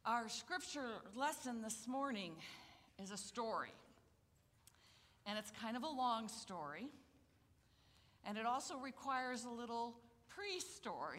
Our scripture lesson this morning is a story, and it's kind of a long story, and it also requires a little pre-story.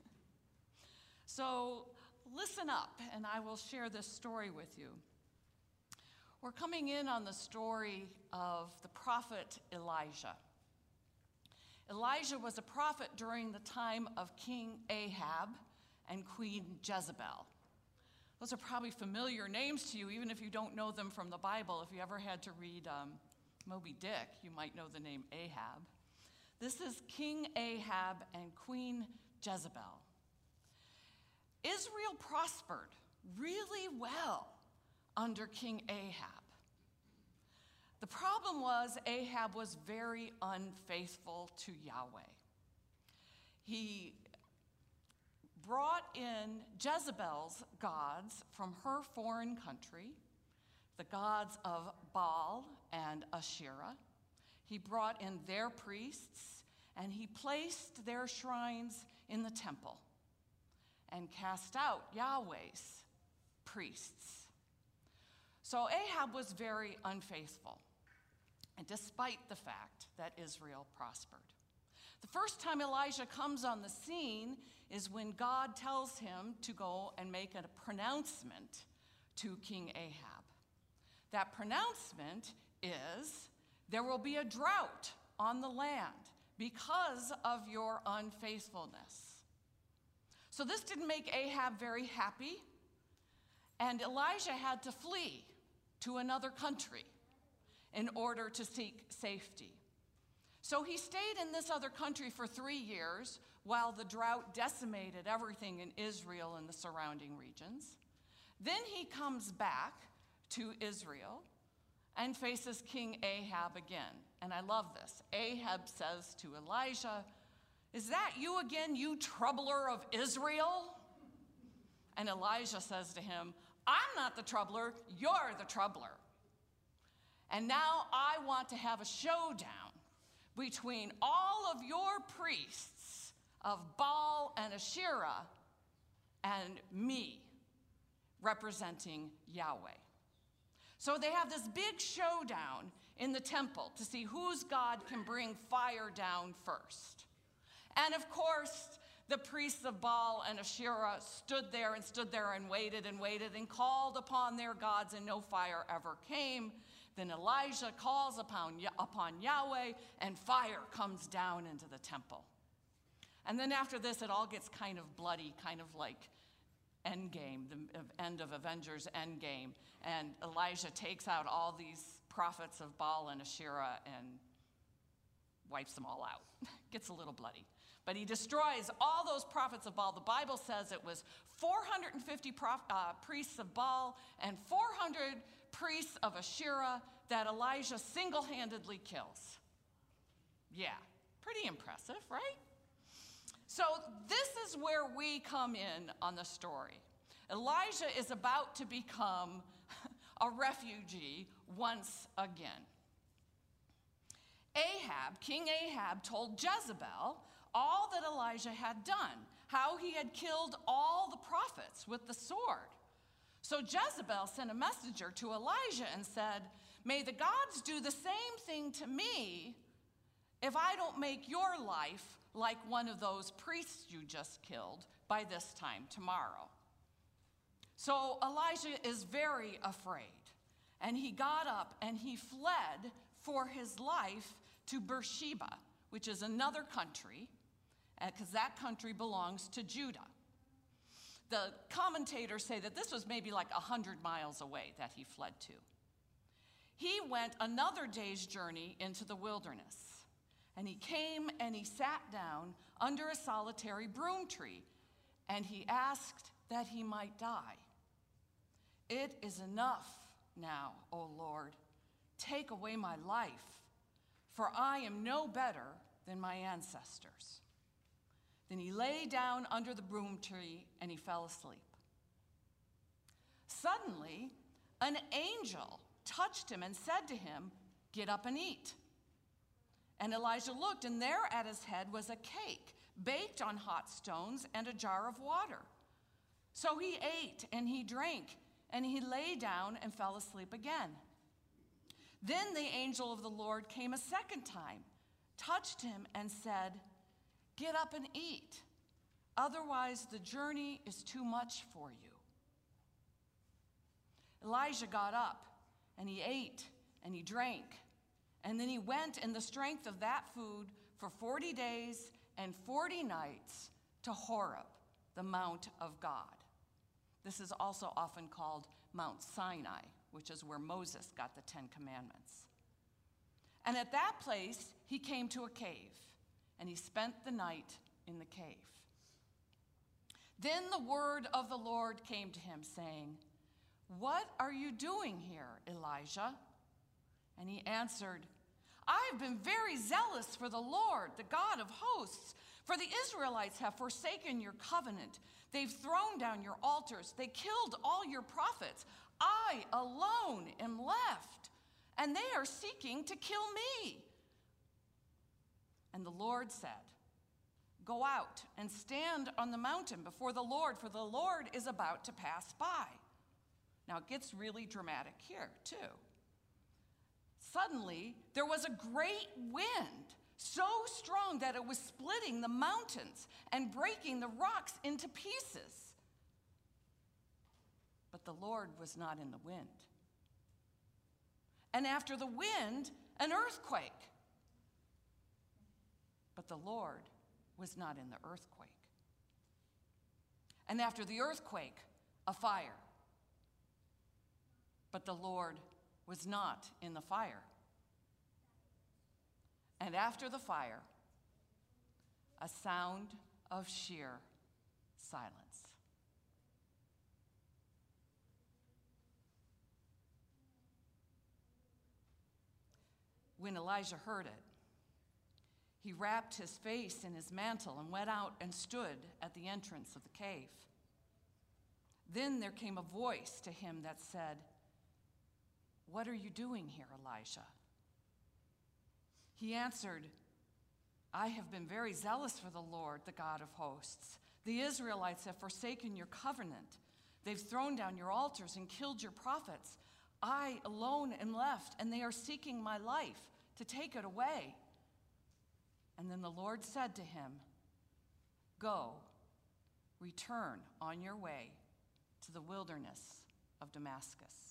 So listen up, and I will share this story with you. We're coming in on the story of the prophet Elijah. Elijah was a prophet during the time of King Ahab and Queen Jezebel. Those are probably familiar names to you, even if you don't know them from the Bible. If you ever had to read Moby Dick, you might know the name Ahab. This is King Ahab and Queen Jezebel. Israel prospered really well under King Ahab. The problem was Ahab was very unfaithful to Yahweh. He brought in Jezebel's gods from her foreign country, the gods of Baal and Asherah. He brought in their priests, and he placed their shrines in the temple and cast out Yahweh's priests. So Ahab was very unfaithful, and despite the fact that Israel prospered. The first time Elijah comes on the scene is when God tells him to go and make a pronouncement to King Ahab. That pronouncement is, there will be a drought on the land because of your unfaithfulness. So this didn't make Ahab very happy, and Elijah had to flee to another country in order to seek safety. So he stayed in this other country for 3 years while the drought decimated everything in Israel and the surrounding regions. Then he comes back to Israel and faces King Ahab again. And I love this. Ahab says to Elijah, "Is that you again, you troubler of Israel?" And Elijah says to him, "I'm not the troubler, you're the troubler. And now I want to have a showdown between all of your priests of Baal and Asherah and me, representing Yahweh." So they have this big showdown in the temple to see whose God can bring fire down first. And of course, the priests of Baal and Asherah stood there and waited and called upon their gods, and no fire ever came. Then Elijah calls upon Yahweh, and fire comes down into the temple. And then after this, it all gets kind of bloody, kind of like Endgame, the end of Avengers Endgame. And Elijah takes out all these prophets of Baal and Asherah and wipes them all out. Gets a little bloody. But he destroys all those prophets of Baal. The Bible says it was 450 priests of Baal and 400 priests of Asherah that Elijah single-handedly kills. Yeah, pretty impressive, right? So this is where we come in on the story. Elijah is about to become a refugee once again. King Ahab told Jezebel all that Elijah had done, how he had killed all the prophets with the sword. So Jezebel sent a messenger to Elijah and said, "May the gods do the same thing to me if I don't make your life like one of those priests you just killed by this time tomorrow." So Elijah is very afraid, and he got up and he fled for his life to Beersheba, which is another country, because that country belongs to Judah. The commentators say that this was maybe like 100 miles away that he fled to. He went another day's journey into the wilderness, and he came and he sat down under a solitary broom tree, and he asked that he might die. "It is enough now, O Lord. Take away my life, for I am no better than my ancestors." Then he lay down under the broom tree and he fell asleep. Suddenly, an angel touched him and said to him, "Get up and eat." And Elijah looked, and there at his head was a cake baked on hot stones and a jar of water. So he ate and he drank, and he lay down and fell asleep again. Then the angel of the Lord came a second time, touched him, and said, "Get up and eat. Otherwise, the journey is too much for you." Elijah got up, and he ate, and he drank, and then he went in the strength of that food for 40 days and 40 nights to Horeb, the Mount of God. This is also often called Mount Sinai, which is where Moses got the 10 Commandments. And at that place, he came to a cave, and he spent the night in the cave. Then the word of the Lord came to him, saying, "What are you doing here, Elijah?" And he answered, "I have been very zealous for the Lord, the God of hosts, for the Israelites have forsaken your covenant. They've thrown down your altars. They killed all your prophets. I alone am left, and they are seeking to kill me." And the Lord said, "Go out and stand on the mountain before the Lord, for the Lord is about to pass by." Now it gets really dramatic here, too. Suddenly, there was a great wind, so strong that it was splitting the mountains and breaking the rocks into pieces. But the Lord was not in the wind. And after the wind, an earthquake. But the Lord was not in the earthquake. And after the earthquake, a fire. But the Lord was not in the fire. And after the fire, a sound of sheer silence. When Elijah heard it, he wrapped his face in his mantle and went out and stood at the entrance of the cave. Then there came a voice to him that said, "What are you doing here, Elijah?" He answered, "I have been very zealous for the Lord, the God of hosts. The Israelites have forsaken your covenant. They've thrown down your altars and killed your prophets. I alone am left, and they are seeking my life to take it away." And then the Lord said to him, "Go, return on your way to the wilderness of Damascus."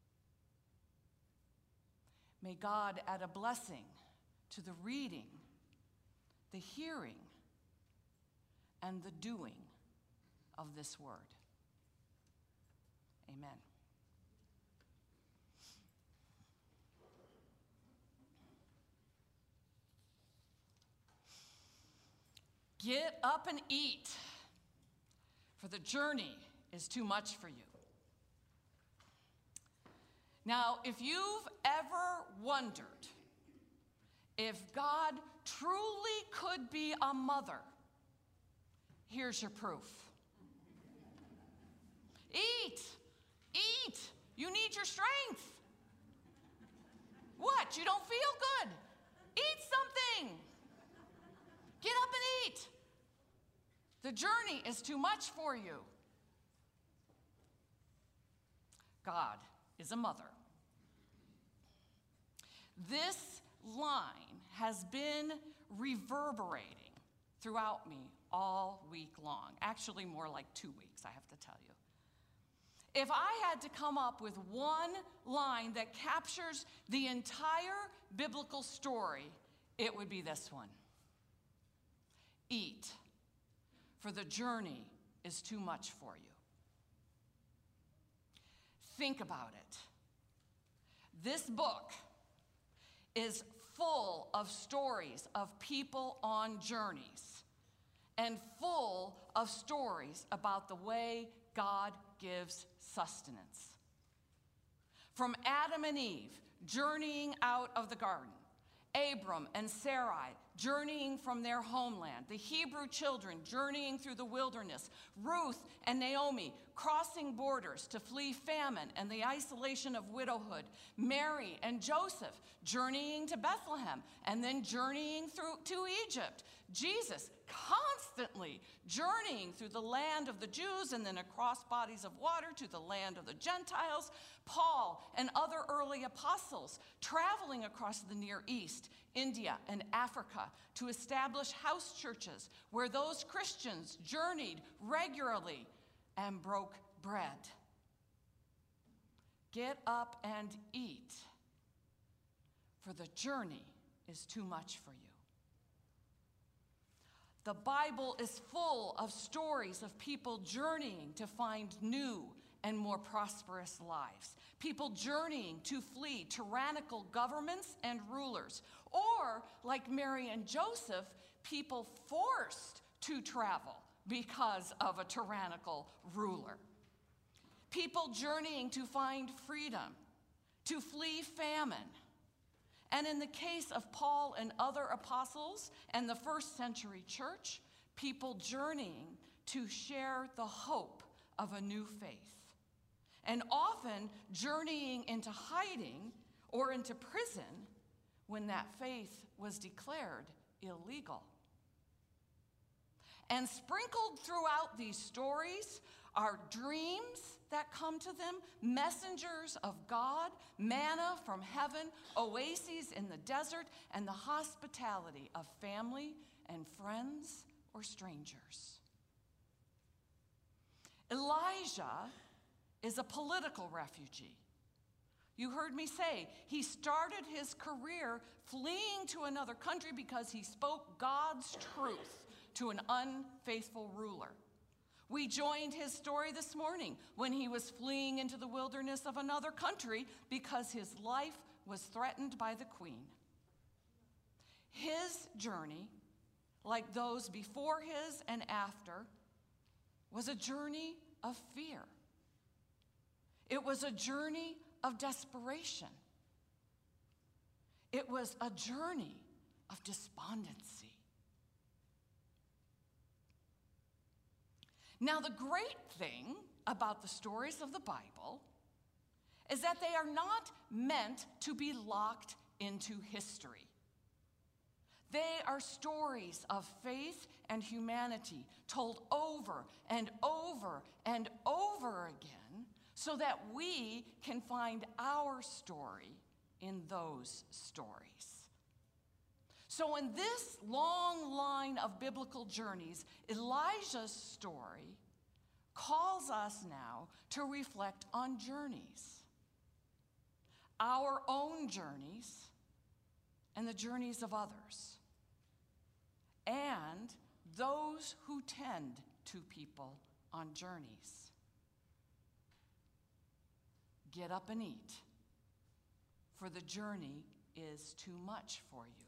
May God add a blessing to the reading, the hearing, and the doing of this word. Amen. Get up and eat, for the journey is too much for you. Now, if you've ever wondered if God truly could be a mother, here's your proof. Eat, eat. You need your strength. What? You don't feel good? Eat something. Get up and eat. The journey is too much for you. God is a mother. This line has been reverberating throughout me all week long. Actually, more like 2 weeks, I have to tell you. If I had to come up with one line that captures the entire biblical story, it would be this one. Eat, for the journey is too much for you. Think about it. This book is full of stories of people on journeys and full of stories about the way God gives sustenance. From Adam and Eve journeying out of the garden, Abram and Sarai journeying from their homeland, the Hebrew children journeying through the wilderness, Ruth and Naomi crossing borders to flee famine and the isolation of widowhood, Mary and Joseph journeying to Bethlehem and then journeying through to Egypt, Jesus constantly journeying through the land of the Jews and then across bodies of water to the land of the Gentiles, Paul and other early apostles traveling across the Near East, India, and Africa to establish house churches where those Christians journeyed regularly and broke bread. Get up and eat, for the journey is too much for you. The Bible is full of stories of people journeying to find new and more prosperous lives. People journeying to flee tyrannical governments and rulers. Or, like Mary and Joseph, people forced to travel because of a tyrannical ruler. People journeying to find freedom, to flee famine. And in the case of Paul and other apostles and the first century church, people journeying to share the hope of a new faith. And often journeying into hiding or into prison when that faith was declared illegal. And sprinkled throughout these stories are dreams that come to them, messengers of God, manna from heaven, oases in the desert, and the hospitality of family and friends or strangers. Elijah is a political refugee. You heard me say he started his career fleeing to another country because he spoke God's truth to an unfaithful ruler. We joined his story this morning when he was fleeing into the wilderness of another country because his life was threatened by the queen. His journey, like those before his and after, was a journey of fear. It was a journey of desperation. It was a journey of despondency. Now, the great thing about the stories of the Bible is that they are not meant to be locked into history. They are stories of faith and humanity told over and over and over again so that we can find our story in those stories. So in this long line of biblical journeys, Elijah's story calls us now to reflect on journeys. Our own journeys and the journeys of others. And those who tend to people on journeys. Get up and eat, for the journey is too much for you.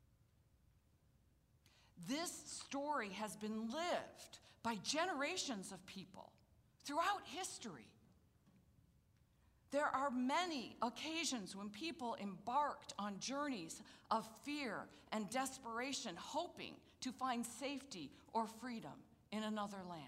This story has been lived by generations of people throughout history. There are many occasions when people embarked on journeys of fear and desperation, hoping to find safety or freedom in another land.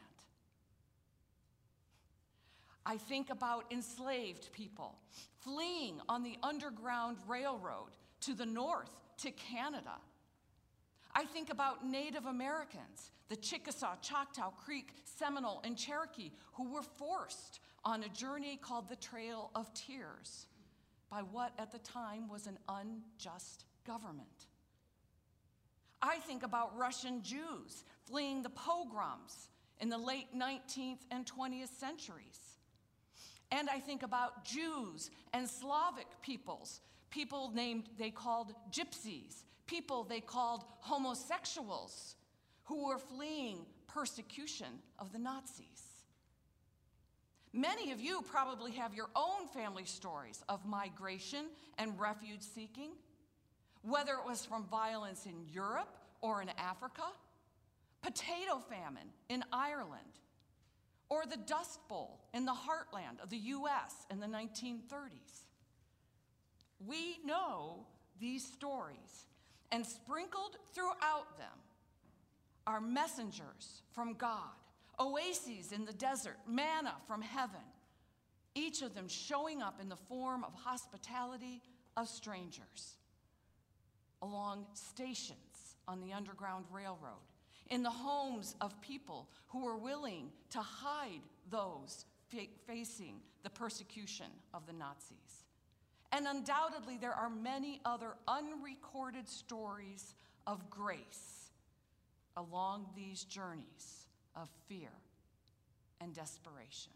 I think about enslaved people fleeing on the Underground Railroad to the north, to Canada. I think about Native Americans, the Chickasaw, Choctaw, Creek, Seminole, and Cherokee, who were forced on a journey called the Trail of Tears by what at the time was an unjust government. I think about Russian Jews fleeing the pogroms in the late 19th and 20th centuries. And I think about Jews and Slavic peoples, people they called gypsies, people they called homosexuals, who were fleeing persecution of the Nazis. Many of you probably have your own family stories of migration and refuge seeking, whether it was from violence in Europe or in Africa, potato famine in Ireland, or the Dust Bowl in the heartland of the U.S. in the 1930s. We know these stories, And sprinkled throughout them are messengers from God, oases in the desert, manna from heaven, each of them showing up in the form of hospitality of strangers, along stations on the Underground Railroad, in the homes of people who were willing to hide those facing the persecution of the Nazis. And undoubtedly, there are many other unrecorded stories of grace along these journeys of fear and desperation.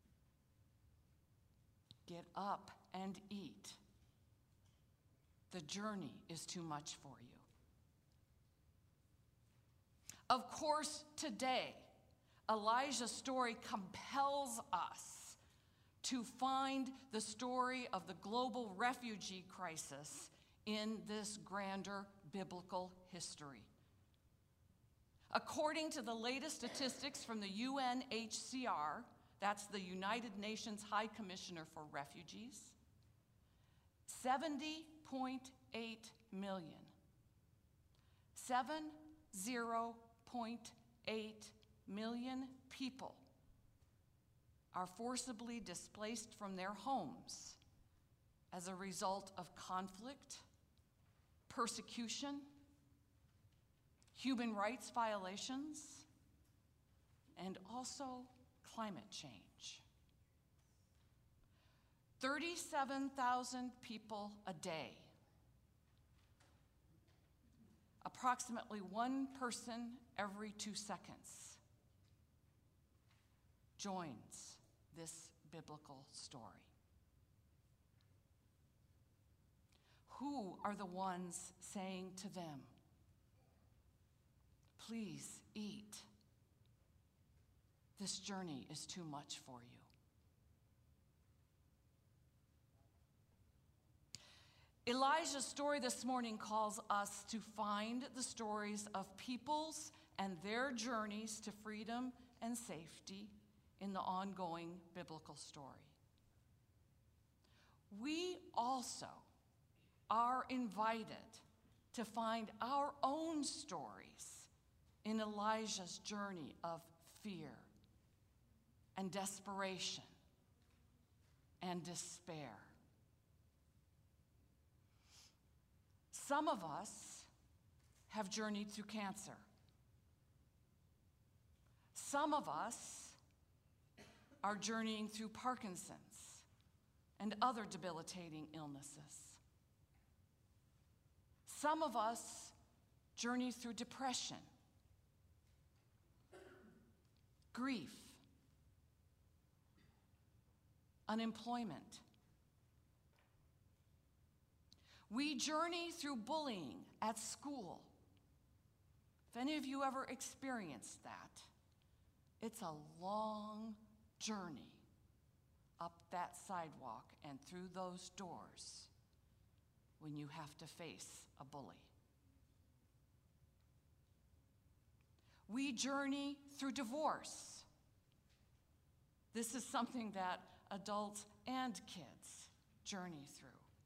Get up and eat. The journey is too much for you. Of course, today, Elijah's story compels us to find the story of the global refugee crisis in this grander biblical history. According to the latest statistics from the UNHCR, that's the United Nations High Commissioner for Refugees, 70.8 million, 70.8 million people are forcibly displaced from their homes as a result of conflict, persecution, human rights violations, and also climate change. 37,000 people a day. Approximately one person every 2 seconds joins this biblical story. Who are the ones saying to them, "Please eat. This journey is too much for you"? Elijah's story this morning calls us to find the stories of peoples and their journeys to freedom and safety in the ongoing biblical story. We also are invited to find our own stories in Elijah's journey of fear and desperation and despair. Some of us have journeyed through cancer. Some of us are journeying through Parkinson's and other debilitating illnesses. Some of us journey through depression, grief, unemployment. We journey through bullying at school. If any of you ever experienced that, it's a long journey up that sidewalk and through those doors when you have to face a bully. We journey through divorce. This is something that adults and kids journey through.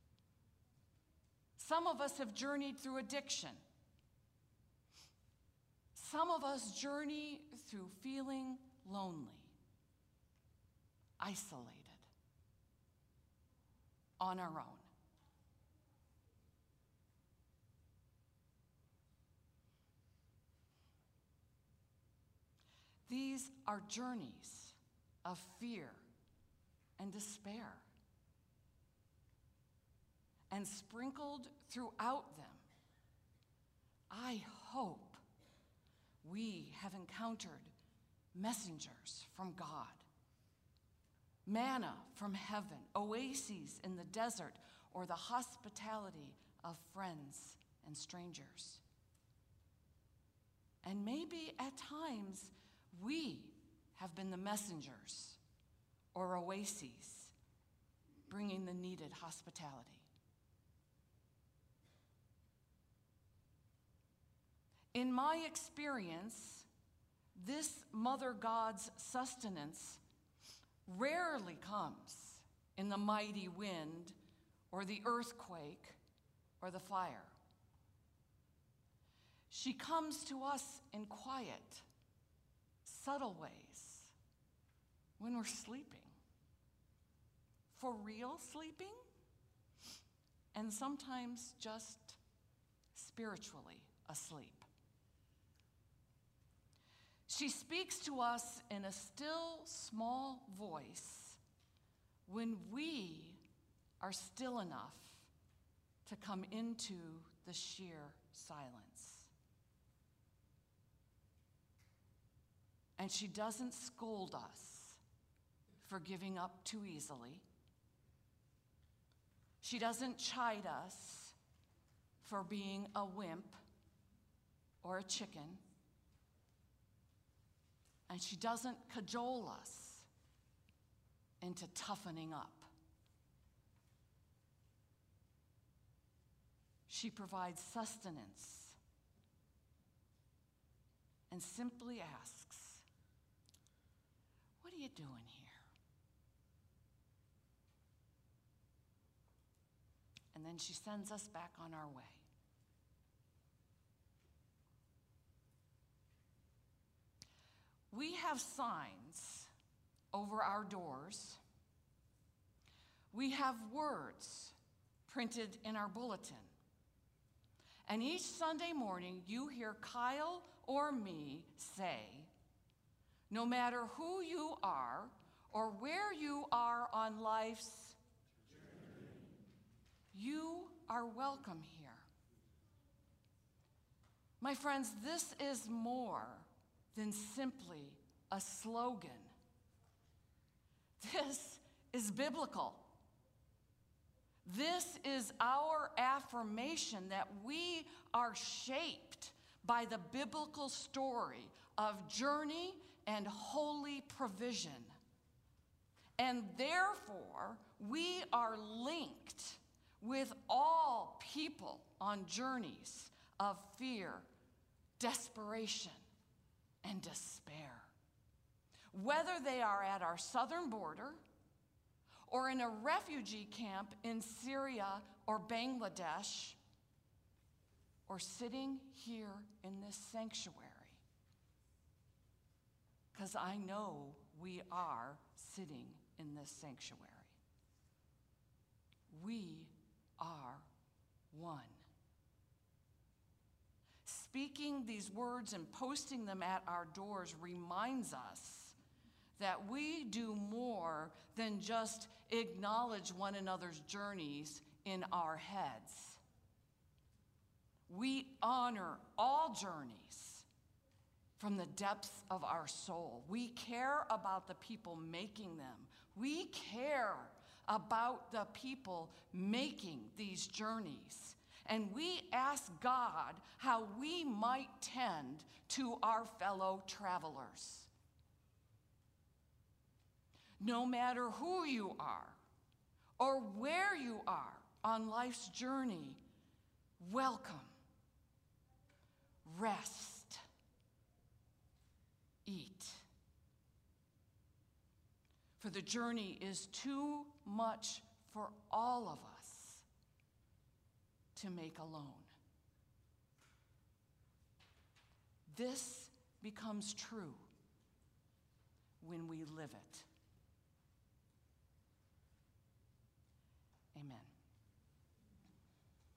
Some of us have journeyed through addiction. Some of us journey through feeling lonely, isolated, on our own. These are journeys of fear and despair. And sprinkled throughout them, I hope we have encountered messengers from God, manna from heaven, oases in the desert, or the hospitality of friends and strangers. And maybe at times we have been the messengers or oases bringing the needed hospitality. In my experience, this Mother God's sustenance rarely comes in the mighty wind or the earthquake or the fire. She comes to us in quiet, subtle ways when we're sleeping. For real sleeping, and sometimes just spiritually asleep. She speaks to us in a still, small voice when we are still enough to come into the sheer silence. And she doesn't scold us for giving up too easily. She doesn't chide us for being a wimp or a chicken. And she doesn't cajole us into toughening up. She provides sustenance and simply asks, "What are you doing here?" And then she sends us back on our way. We have signs over our doors. We have words printed in our bulletin. And each Sunday morning, you hear Kyle or me say, no matter who you are or where you are on life's journey, you are welcome here. My friends, this is more than simply a slogan. This is biblical. This is our affirmation that we are shaped by the biblical story of journey and holy provision. And therefore, we are linked with all people on journeys of fear, desperation, and despair. Whether they are at our southern border or in a refugee camp in Syria or Bangladesh, or sitting here in this sanctuary, because I know we are sitting in this sanctuary. We are one. Speaking these words and posting them at our doors reminds us that we do more than just acknowledge one another's journeys in our heads. We honor all journeys from the depths of our soul. We care about the people making them. We care about the people making these journeys. And we ask God how we might tend to our fellow travelers. No matter who you are or where you are on life's journey, welcome, rest, eat. For the journey is too much for all of us to make alone. This becomes true when we live it.